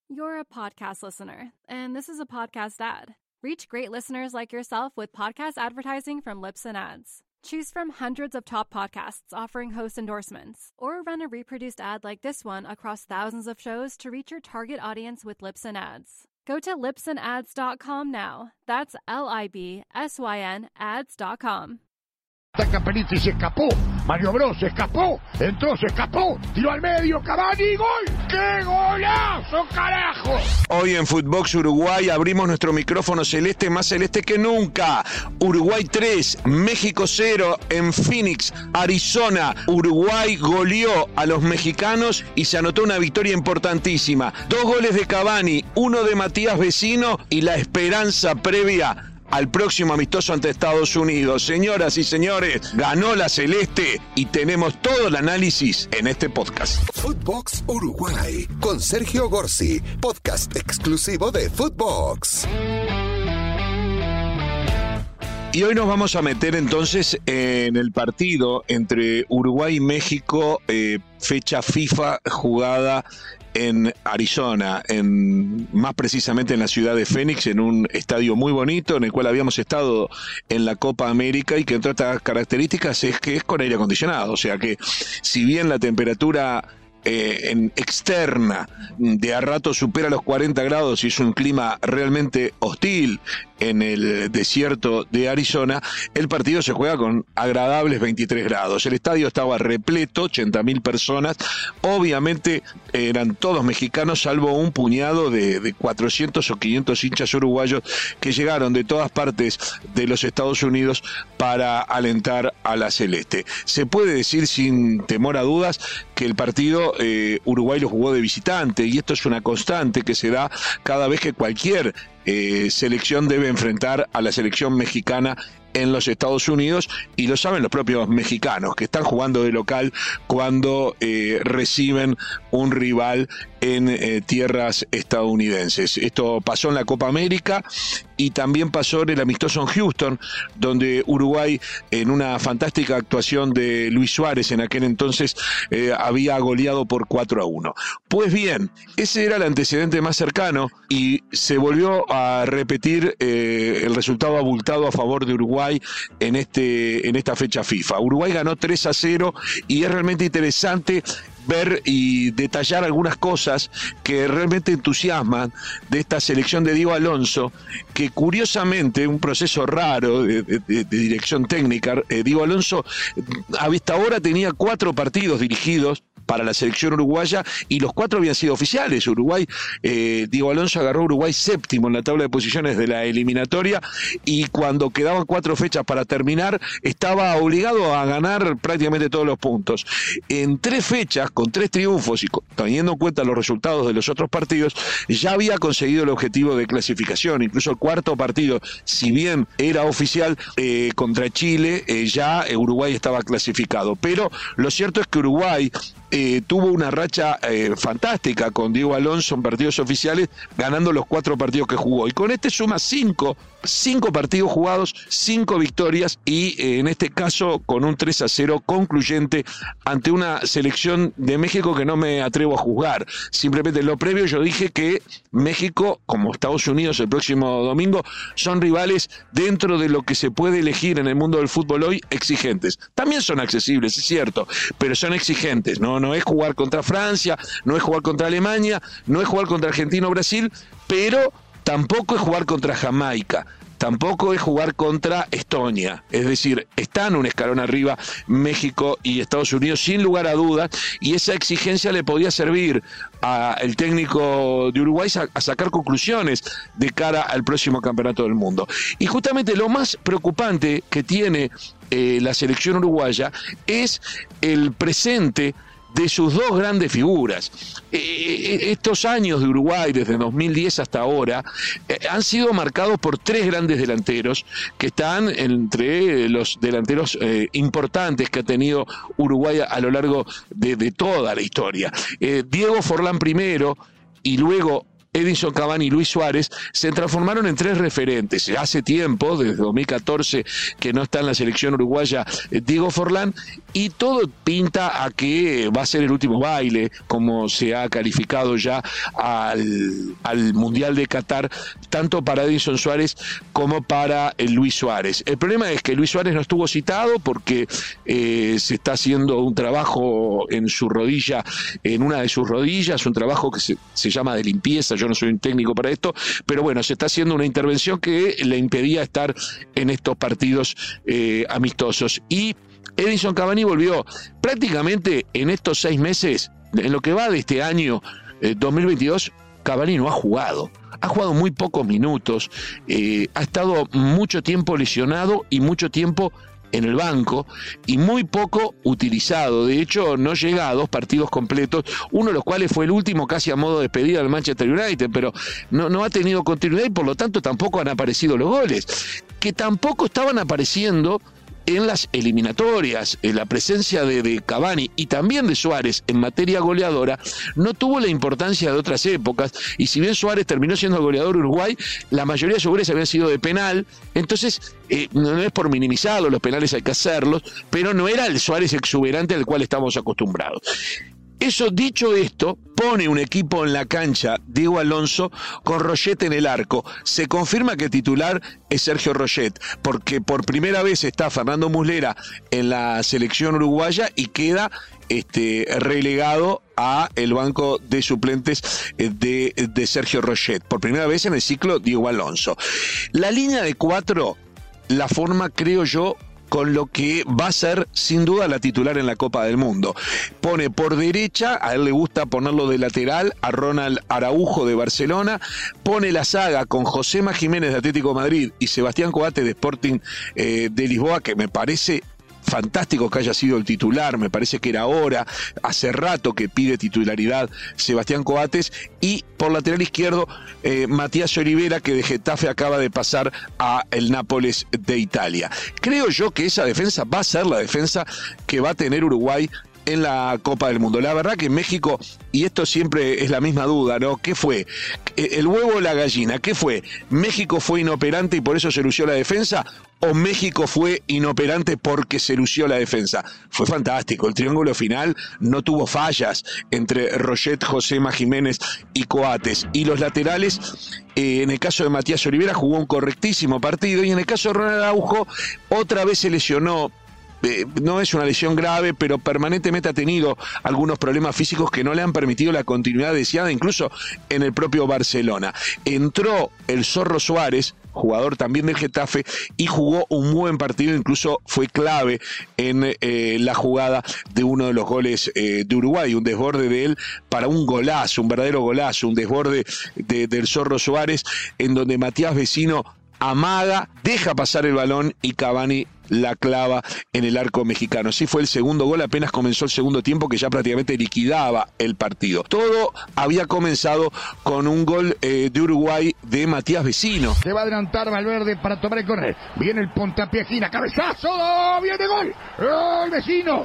You're a podcast listener, and this is a podcast ad. Reach great listeners like yourself with podcast advertising from Libsyn Ads. Choose from hundreds of top podcasts offering host endorsements, or run a reproduced ad like this one across thousands of shows to reach your target audience with Libsyn Ads. Go to libsynads.com now. That's LIBSYN ads.com. Capelletti se escapó, Mario Bros se escapó, entró, se escapó, tiró al medio, Cavani, ¡gol! ¡Qué golazo, carajo! Hoy en Footbox Uruguay abrimos nuestro micrófono celeste, más celeste que nunca. Uruguay 3, México 0 en Phoenix, Arizona. Uruguay goleó a los mexicanos y se anotó una victoria importantísima. 2 goles de Cavani, 1 de Matías Vecino y la esperanza previa al próximo amistoso ante Estados Unidos. Señoras y señores, ganó la Celeste y tenemos todo el análisis en este podcast. Footbox Uruguay con Sergio Gorsi, podcast exclusivo de Footbox. Y hoy nos vamos a meter entonces en el partido entre Uruguay y México, fecha FIFA jugada en Arizona, más precisamente en la ciudad de Phoenix, en un estadio muy bonito en el cual habíamos estado en la Copa América y que entre otras características es que es con aire acondicionado, o sea que si bien la temperatura externa de a rato supera los 40 grados y es un clima realmente hostil en el desierto de Arizona, el partido se juega con agradables 23 grados. El estadio estaba repleto, 80.000 personas, obviamente eran todos mexicanos, salvo un puñado de 400 o 500 hinchas uruguayos que llegaron de todas partes de los Estados Unidos para alentar a la Celeste. Se puede decir sin temor a dudas que el partido Uruguay lo jugó de visitante, y esto es una constante que se da cada vez que cualquier selección debe enfrentar a la selección mexicana en los Estados Unidos, y lo saben los propios mexicanos que están jugando de local cuando reciben un rival en tierras estadounidenses. Esto pasó en la Copa América y también pasó en el amistoso en Houston, donde Uruguay, en una fantástica actuación de Luis Suárez en aquel entonces, había goleado por 4-1. Pues bien, ese era el antecedente más cercano y se volvió a repetir el resultado abultado a favor de Uruguay en esta fecha FIFA. Uruguay ganó 3-0 y es realmente interesante ver y detallar algunas cosas que realmente entusiasman de esta selección de Diego Alonso, que curiosamente, un proceso raro de dirección técnica, Diego Alonso hasta ahora tenía 4 partidos dirigidos para la selección uruguaya y los 4 habían sido oficiales. Uruguay, Diego Alonso agarró a Uruguay 7º en la tabla de posiciones de la eliminatoria, y cuando quedaban 4 fechas para terminar estaba obligado a ganar prácticamente todos los puntos. En 3 fechas, con 3 triunfos y teniendo en cuenta los resultados de los otros partidos, ya había conseguido el objetivo de clasificación. Incluso el 4º partido, si bien era oficial, contra Chile, ya Uruguay estaba clasificado. Pero lo cierto es que Uruguay tuvo una racha fantástica con Diego Alonso en partidos oficiales, ganando los 4 partidos que jugó, y con este suma 5 partidos jugados, 5 victorias, y en este caso con un 3-0 concluyente ante una selección de México que no me atrevo a juzgar. Simplemente en lo previo yo dije que México, como Estados Unidos el próximo domingo, son rivales dentro de lo que se puede elegir en el mundo del fútbol hoy, exigentes. También son accesibles, es cierto, pero son exigentes. No es jugar contra Francia, no es jugar contra Alemania, no es jugar contra Argentina o Brasil, pero tampoco es jugar contra Jamaica, tampoco es jugar contra Estonia. Es decir, están un escalón arriba México y Estados Unidos sin lugar a dudas, y esa exigencia le podía servir al técnico de Uruguay a sacar conclusiones de cara al próximo campeonato del mundo. Y justamente lo más preocupante que tiene la selección uruguaya es el presente de sus 2 grandes figuras. Estos años de Uruguay, desde 2010 hasta ahora, han sido marcados por 3 grandes delanteros que están entre los delanteros importantes que ha tenido Uruguay a lo largo de toda la historia. Diego Forlán primero, y luego Edinson Cavani y Luis Suárez, se transformaron en tres referentes. Hace tiempo, desde 2014, que no está en la selección uruguaya Diego Forlán, y todo pinta a que va a ser el último baile, como se ha calificado ya al Mundial de Qatar, tanto para Edinson Suárez como para Luis Suárez. El problema es que Luis Suárez no estuvo citado porque se está haciendo un trabajo en su rodilla, en una de sus rodillas, un trabajo que se llama de limpieza. Yo no soy un técnico para esto, pero bueno, se está haciendo una intervención que le impedía estar en estos partidos amistosos. Y Edinson Cavani volvió prácticamente en estos 6 meses, en lo que va de este año 2022, Cavani no ha jugado. Ha jugado muy pocos minutos, ha estado mucho tiempo lesionado y mucho tiempo en el banco y muy poco utilizado. De hecho, no llega a 2 partidos completos, uno de los cuales fue el último casi a modo de despedida del Manchester United, pero no ha tenido continuidad y por lo tanto tampoco han aparecido los goles, que tampoco estaban apareciendo en las eliminatorias. La presencia de Cavani y también de Suárez en materia goleadora no tuvo la importancia de otras épocas, y si bien Suárez terminó siendo el goleador Uruguay, la mayoría de sus goles habían sido de penal. Entonces no es por minimizarlo, los penales hay que hacerlos, pero no era el Suárez exuberante al cual estamos acostumbrados. Eso, dicho esto, pone un equipo en la cancha, Diego Alonso, con Roget en el arco. Se confirma que titular es Sergio Roget, porque por primera vez está Fernando Muslera en la selección uruguaya y queda relegado a el banco de suplentes de Sergio Roget. Por primera vez en el ciclo Diego Alonso. La línea de 4 la forma, creo yo, con lo que va a ser sin duda la titular en la Copa del Mundo. Pone por derecha, a él le gusta ponerlo de lateral, a Ronald Araujo de Barcelona, pone la saga con Josema Jiménez de Atlético de Madrid y Sebastián Coates de Sporting de Lisboa, que me parece fantástico que haya sido el titular, me parece que era hora, hace rato que pide titularidad Sebastián Coates, y por lateral izquierdo Matías Olivera, que de Getafe acaba de pasar a el Nápoles de Italia. Creo yo que esa defensa va a ser la defensa que va a tener Uruguay en la Copa del Mundo. La verdad que México, y esto siempre es la misma duda, ¿no? ¿Qué fue? ¿El huevo o la gallina? ¿Qué fue? ¿México fue inoperante y por eso se lució la defensa? ¿O México fue inoperante porque se lució la defensa? Fue fantástico, el triángulo final no tuvo fallas entre Roget, Josema Jiménez y Coates. Y los laterales, en el caso de Matías Olivera jugó un correctísimo partido, y en el caso de Ronald Araujo otra vez se lesionó. No es una lesión grave, pero permanentemente ha tenido algunos problemas físicos que no le han permitido la continuidad deseada, incluso en el propio Barcelona. Entró el Zorro Suárez, jugador también del Getafe, y jugó un buen partido, incluso fue clave en la jugada de uno de los goles de Uruguay, un desborde de él para un golazo, un verdadero golazo, un desborde del Zorro Suárez, en donde Matías Vecino amaga, deja pasar el balón y Cavani la clava en el arco mexicano. Así fue el segundo gol, apenas comenzó el segundo tiempo, que ya prácticamente liquidaba el partido. Todo había comenzado con un gol de Uruguay de Matías Vecino. Se va a adelantar Valverde para tomar el córner. Viene el puntapié, esquina, cabezazo, viene gol. ¡Gol, Vecino!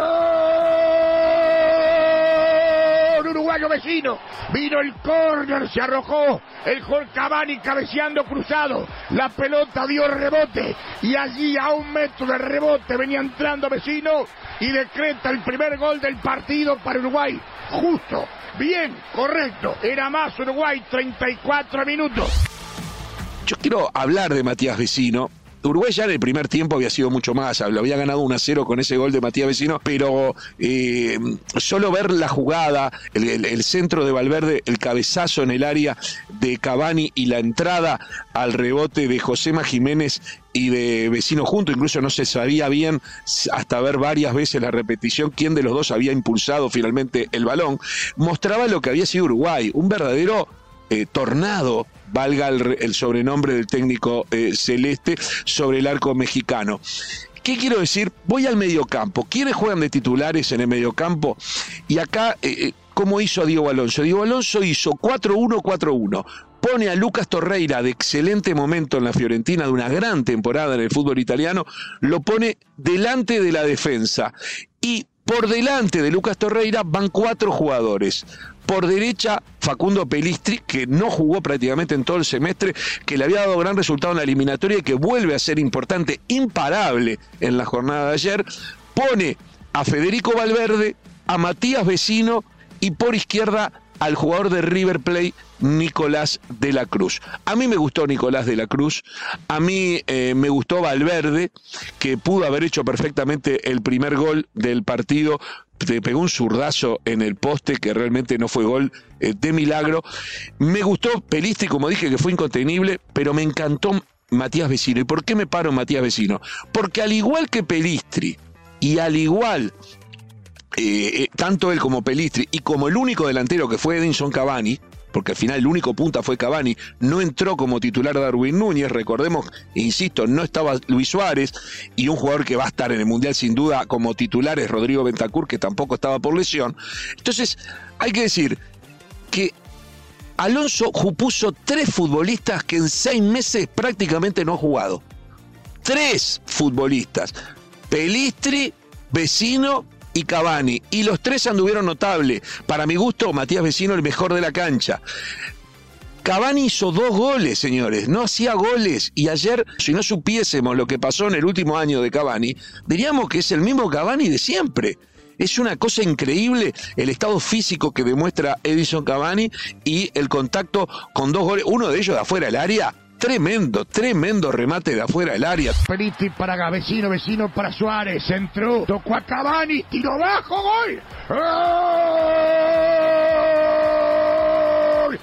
¡Gol! Uruguayo Vecino. Vino el córner, se arrojó el gol Cavani cabeceando cruzado. La pelota dio rebote y allí a 1 metro de rebote venía entrando Vecino y decreta el primer gol del partido para Uruguay. Justo, bien, correcto. Era más Uruguay, 34 minutos. Yo quiero hablar de Matías Vecino. Uruguay ya en el primer tiempo había sido mucho más, lo había ganado 1-0 con ese gol de Matías Vecino, pero solo ver la jugada, el centro de Valverde, el cabezazo en el área de Cavani y la entrada al rebote de Josema Jiménez y de Vecino junto, incluso no se sabía bien hasta ver varias veces la repetición quién de los dos había impulsado finalmente el balón, mostraba lo que había sido Uruguay, un verdadero tornado, valga el sobrenombre del técnico celeste, sobre el arco mexicano. ¿Qué quiero decir? Voy al mediocampo. ¿Quiénes juegan de titulares en el mediocampo? Y acá, ¿cómo hizo Diego Alonso? Diego Alonso hizo 4-1-4-1. Pone a Lucas Torreira, de excelente momento en la Fiorentina, de una gran temporada en el fútbol italiano, lo pone delante de la defensa. Y por delante de Lucas Torreira van 4 jugadores. Por derecha, Facundo Pelistri, que no jugó prácticamente en todo el semestre, que le había dado gran resultado en la eliminatoria y que vuelve a ser importante, imparable en la jornada de ayer. Pone a Federico Valverde, a Matías Vecino y por izquierda al jugador de River Plate, Nicolás de la Cruz. A mí me gustó Nicolás de la Cruz, a mí me gustó Valverde, que pudo haber hecho perfectamente el primer gol del partido, pegó un zurdazo en el poste que realmente no fue gol de milagro. Me gustó Pelistri, como dije, que fue incontenible, pero me encantó Matías Vecino. ¿Y por qué me paro en Matías Vecino? Porque al igual que Pelistri, y al igual tanto él como Pelistri, y como el único delantero que fue Edinson Cavani, porque al final el único punta fue Cavani, no entró como titular Darwin Núñez, recordemos, insisto, no estaba Luis Suárez, y un jugador que va a estar en el Mundial sin duda como titular es Rodrigo Bentancur, que tampoco estaba por lesión. Entonces, hay que decir que Alonso puso 3 futbolistas que en 6 meses prácticamente no han jugado. 3 futbolistas, Pelistri, Vecino y Cavani, y los 3 anduvieron notable. Para mi gusto, Matías Vecino el mejor de la cancha. Cavani hizo 2 goles, señores, no hacía goles, y ayer, si no supiésemos lo que pasó en el último año de Cavani, diríamos que es el mismo Cavani de siempre. Es una cosa increíble el estado físico que demuestra Edinson Cavani y el contacto con 2 goles, uno de ellos de afuera del área. Tremendo remate de afuera del área. Pelistri para Vecino, Vecino para Suárez, entró, tocó a Cavani, tiró bajo, gol. ¡Gol!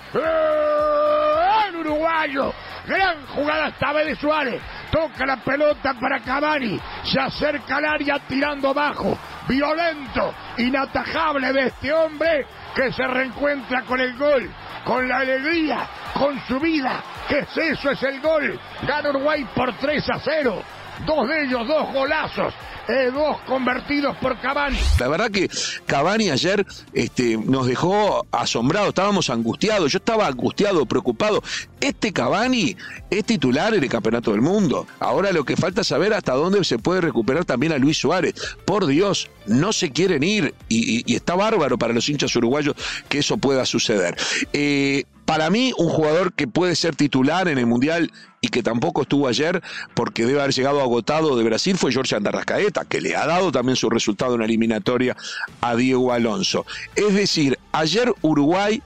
¡El uruguayo! Gran jugada esta vez de Suárez. Toca la pelota para Cavani. Se acerca al área tirando abajo. Violento, inatajable de este hombre que se reencuentra con el gol. Con la alegría, con su vida. ¿Qué es eso? Es el gol. Gana Uruguay por 3-0. 2 de ellos, 2 golazos. 2 convertidos por Cavani. La verdad que Cavani ayer nos dejó asombrados, estábamos angustiados, yo estaba angustiado, preocupado. Este Cavani es titular en el Campeonato del Mundo. Ahora lo que falta es saber hasta dónde se puede recuperar también a Luis Suárez. Por Dios, no se quieren ir y está bárbaro para los hinchas uruguayos que eso pueda suceder. Para mí, un jugador que puede ser titular en el Mundial y que tampoco estuvo ayer porque debe haber llegado agotado de Brasil fue Jorge Arrascaeta, que le ha dado también su resultado en la eliminatoria a Diego Alonso. Es decir, ayer Uruguay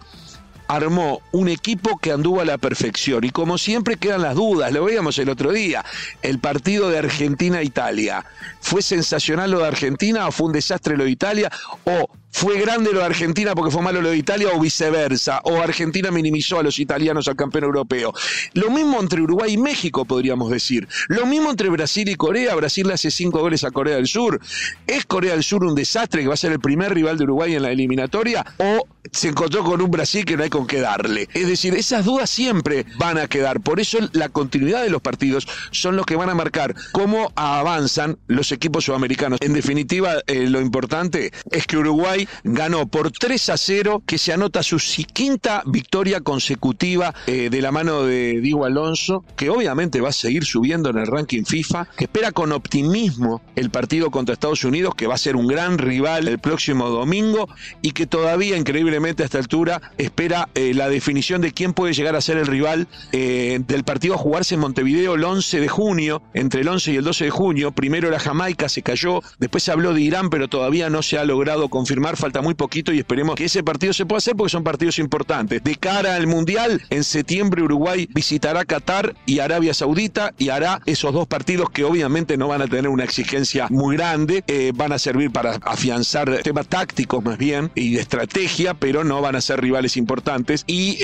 armó un equipo que anduvo a la perfección y como siempre quedan las dudas, lo veíamos el otro día, el partido de Argentina-Italia, ¿fue sensacional lo de Argentina o fue un desastre lo de Italia o fue grande lo de Argentina porque fue malo lo de Italia o viceversa, o Argentina minimizó a los italianos al campeón europeo? Lo mismo entre Uruguay y México, podríamos decir. Lo mismo entre Brasil y Corea. Brasil le hace 5 goles a Corea del Sur. ¿Es Corea del Sur un desastre que va a ser el primer rival de Uruguay en la eliminatoria? ¿O se encontró con un Brasil que no hay con qué darle? Es decir, esas dudas siempre van a quedar. Por eso la continuidad de los partidos son los que van a marcar cómo avanzan los equipos sudamericanos. En definitiva, lo importante es que Uruguay ganó por 3-0, que se anota su 5ª victoria consecutiva de la mano de Diego Alonso, que obviamente va a seguir subiendo en el ranking FIFA, que espera con optimismo el partido contra Estados Unidos, que va a ser un gran rival el próximo domingo, y que todavía, increíblemente a esta altura, espera la definición de quién puede llegar a ser el rival del partido a jugarse en Montevideo el 11 de junio, entre el 11 y el 12 de junio. Primero era Jamaica, se cayó, después se habló de Irán, pero todavía no se ha logrado confirmar, falta muy poquito y esperemos que ese partido se pueda hacer porque son partidos importantes. De cara al Mundial, en septiembre Uruguay visitará Qatar y Arabia Saudita y hará esos 2 partidos que obviamente no van a tener una exigencia muy grande, van a servir para afianzar temas tácticos más bien y de estrategia, pero no van a ser rivales importantes.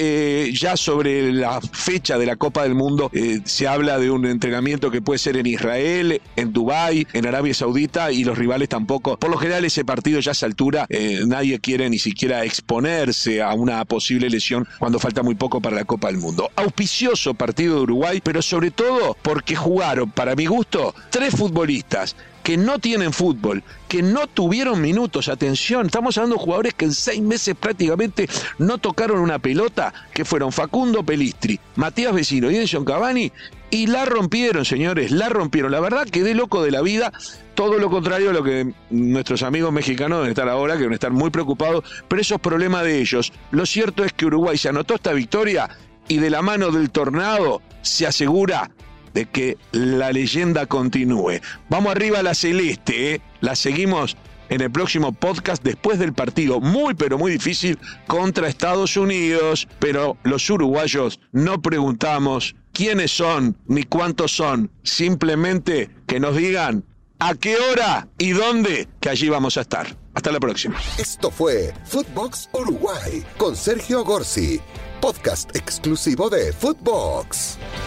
Y ya sobre la fecha de la Copa del Mundo se habla de un entrenamiento que puede ser en Israel, en Dubái, en Arabia Saudita, y los rivales tampoco. Por lo general ese partido ya a esa altura nadie quiere ni siquiera exponerse a una posible lesión cuando falta muy poco para la Copa del Mundo. Auspicioso partido de Uruguay, pero sobre todo porque jugaron, para mi gusto, 3 futbolistas que no tienen fútbol, que no tuvieron minutos. Atención, estamos hablando de jugadores que en 6 meses prácticamente no tocaron una pelota, que fueron Facundo Pelistri, Matías Vecino y Edinson Cavani, y la rompieron, señores, la rompieron. La verdad, quedé loco de la vida. Todo lo contrario a lo que nuestros amigos mexicanos deben estar ahora, que deben estar muy preocupados, pero eso es problema de ellos. Lo cierto es que Uruguay se anotó esta victoria y de la mano del Tornado se asegura de que la leyenda continúe. Vamos arriba a la celeste, ¿eh? La seguimos en el próximo podcast después del partido muy pero muy difícil contra Estados Unidos, pero los uruguayos no preguntamos quiénes son ni cuántos son, simplemente que nos digan a qué hora y dónde, que allí vamos a estar. Hasta la próxima. Esto fue Footbox Uruguay con Sergio Gorsi, podcast exclusivo de Footbox.